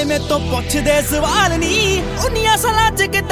वाले में तो पुछदे सवाल नी उन्नियां सालां च